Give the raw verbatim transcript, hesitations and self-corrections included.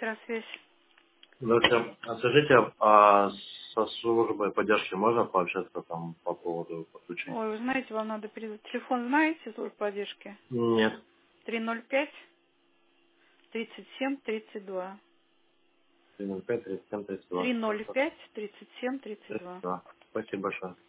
электросвязь. Здравствуйте. А скажите, а со службой поддержки можно пообщаться там по поводу подключения? Ой, вы знаете, вам надо перед... Телефон знаете, службы поддержки? Нет. три ноль пять тридцать семь тридцать два. три ноль пять тридцать семь тридцать два. три ноль Хорошо. пять тридцать семь тридцать тридцать два. два. Спасибо большое.